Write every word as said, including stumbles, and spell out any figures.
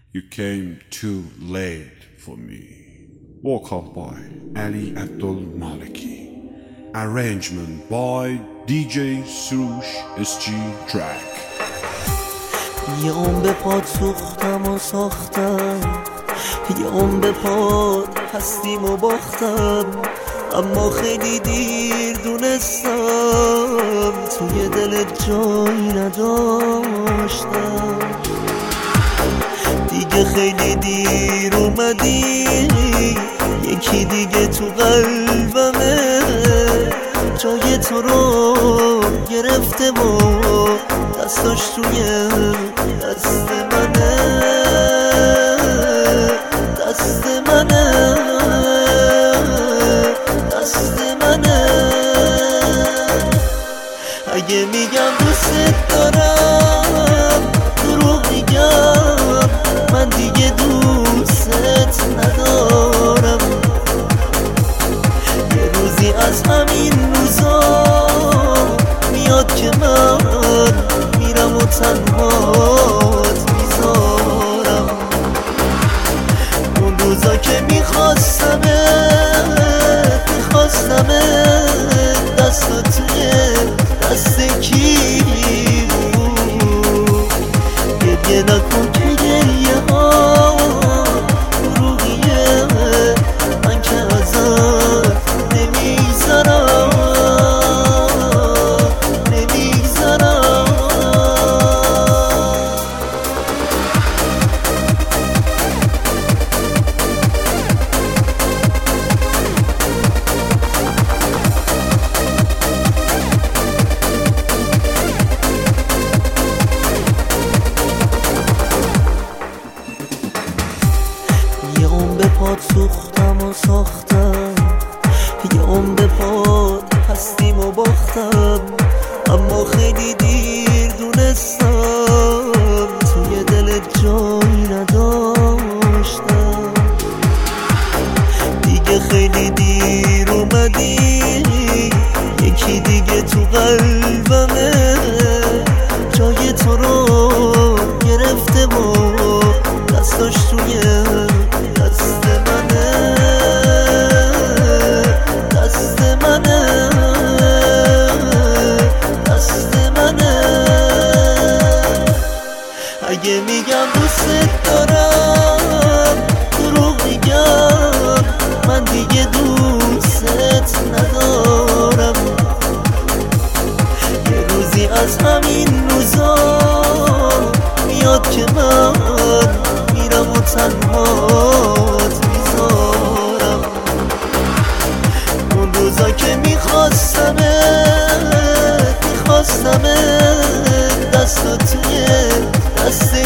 You came too late for me. Vocal by Ali Abdul Maliki. Arrangement by دی جی سروش اس جی Track. یه اون به پاد سوختم و ساختم، یه اون به پاد هستیم و باختم، اما خیلی دیر دونستم توی دلت جایی نداشتم. دیگه خیلی دیر اومدی، یکی دیگه تو قلبمه جای تو رو گرفته و دستاش توی دست منه، دست منه، دست منه. اگه میگم دوست دارم دروغ میگم، من دیگه دوست ندارم. یه روزی از همین روزا میاد که من میرم و تنهات میذارم. اون روزا که میخواستمت میخواستمت دستا توی دست کی بود. گریه نکن که گریه ها دروغیه، من که ازت نمیگذرم نمیگذرم. یه اون به پاد سوختم و ساختم، یه اون به پاد هستیم و باختم، اما خیلی دیر دونستم توی دلت جایی نداشتم. دیگه خیلی دیر اومدی، یکی دیگه تو قلبمه جای تو رو گرفته و دستاش توی دست منه، دست منه، دست منه. اگه میگم دوست دارم دروغ میگم، من دیگه دوست ندارم. یه روزی از همین روزا میاد که من میرم و تنهات میذارم. اون روزا که میخواستمت میخواستمت دستا توی دست